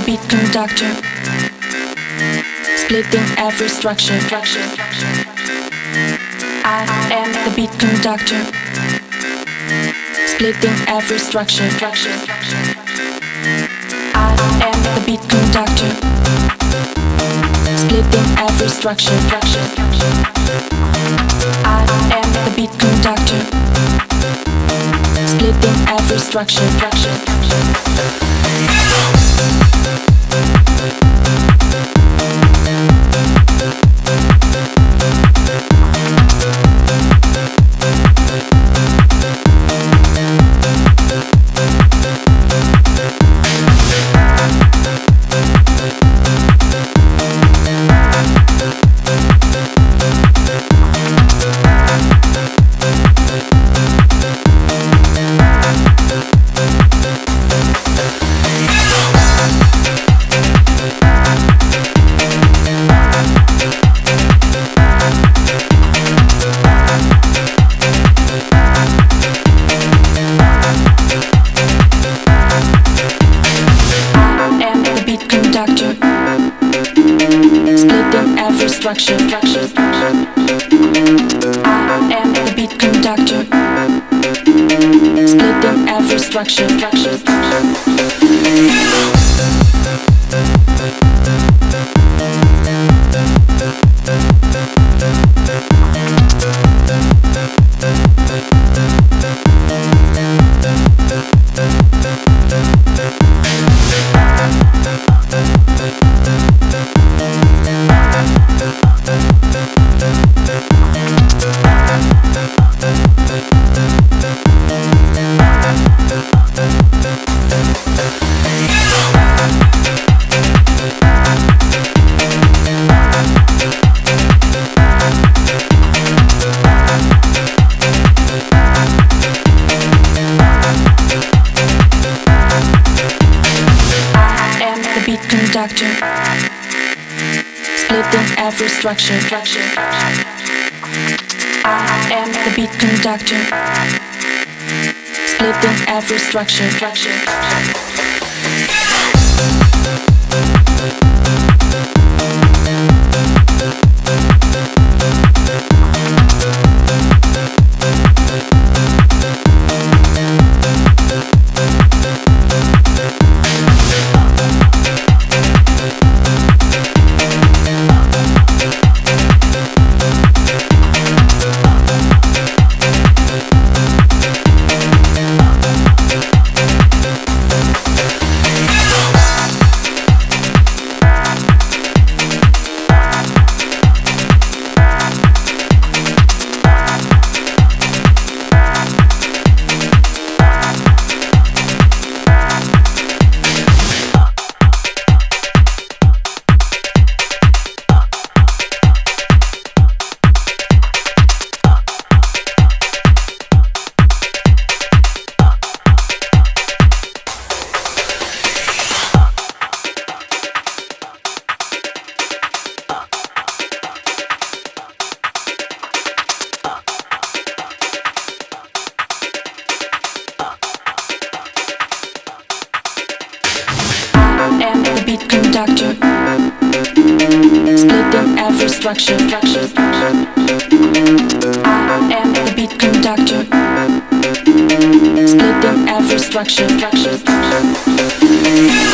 beat conductor, splitting every structure. I am the beat conductor, splitting every structure. I am the beat conductor, splitting every structure. I am the beat conductor, splitting every structure. Splitting every structure. I am the beat conductor, splitting every structure. Conductor, splitting every structure. I am the beat conductor, splitting every structure. Conductor, splitting every structure. I am the beat conductor, splitting every structure.